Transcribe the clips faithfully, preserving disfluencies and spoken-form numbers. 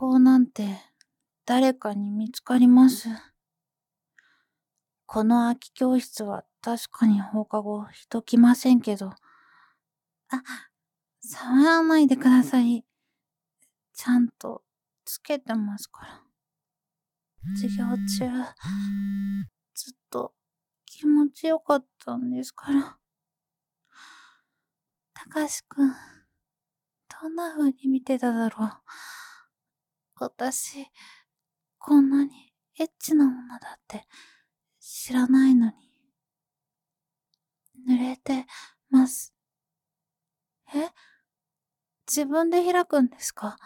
校なんて誰かに見つかります。この空き教室は確かに放課後人来ませんけど。あ、触らないでください。ちゃんとつけてますから。授業中、ずっと気持ちよかったんですから。たかしくん、どんな風に見てただろう。私、こんなにエッチな女だって知らないのに。濡れてます。え？自分で開くんですか？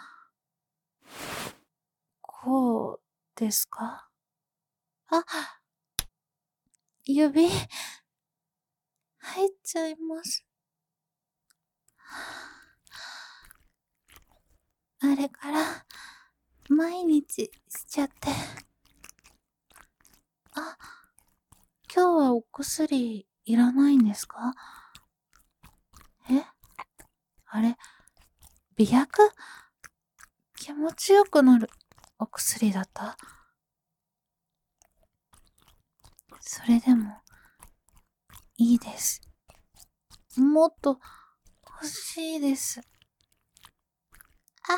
こうですか？あ、指、入っちゃいます。あれから、毎日しちゃって。あ、今日はお薬いらないんですか？え？あれ、媚薬？気持ちよくなるお薬だった？それでも、いいです。もっと、欲しいです。あ、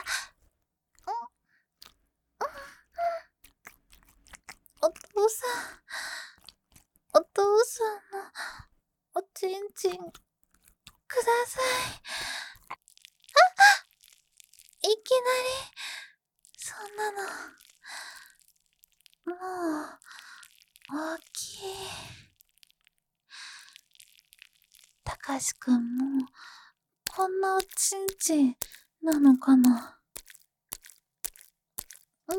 お父さん、お父さんの、おちんちん、ください。いきなり、そんなの、もう、大きい。たかしくんも、こんなおちんちん、なのかな。うーん。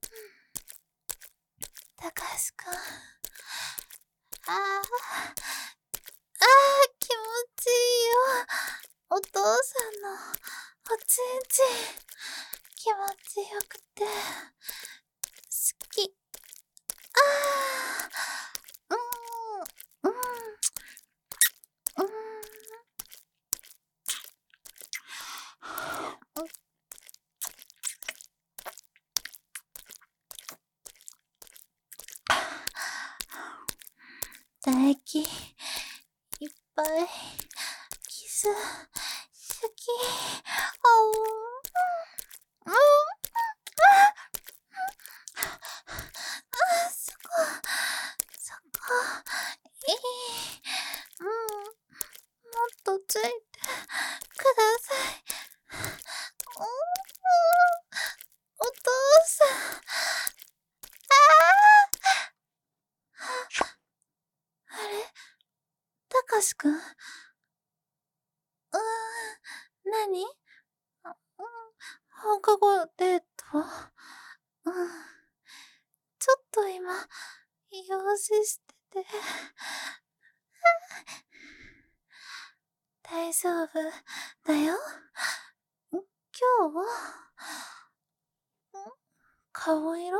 たかしくん。ああ、ああ、気持ちいいよ。お父さんの、おちんちん、気持ちよくて、好き。ああ、うーん、うん、うーん。唾液、いっぱい、キス、好き、あう、うん、うん、あ、そこ、そこ、いい、うん、もっとついて、ください。うん、お父さん、ああ、あれ、たかしくん？うーん、なに？あ、うん、放課後デート？うん、ちょっと今、用事してて。大丈夫だよ。今日は、ん？顔色？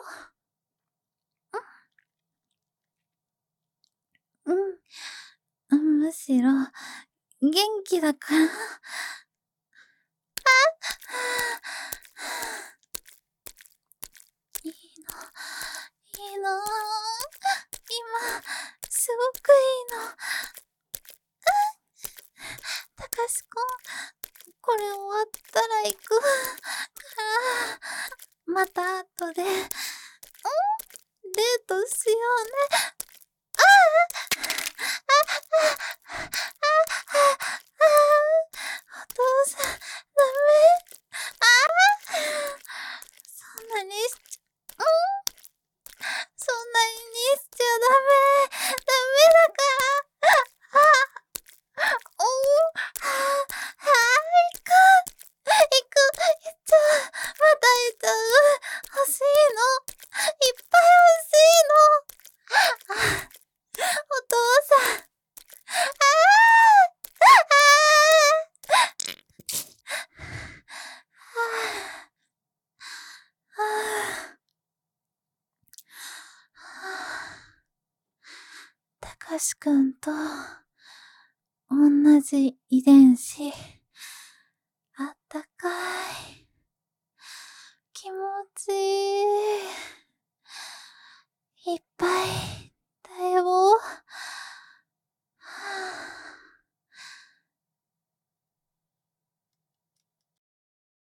うん。むしろ、元気だから。いいの、いいの。今、すごくいいの。たかしくん、これ終わったら行くから、また後で、ん？デートしようね。ああ、ああ、ああ、ああ、お父さん、ダメ。ああ、そんなにしちゃ、うん、そんなにしちゃダメ。ダメだから。ああ、おう、はあ、はあ、行く。行く。行っちゃう。また行っちゃう。欲しいの。いっぱい欲しいの。ああ、お父さん。ああ、ああ、はあ、たかしくんと同じ遺伝子。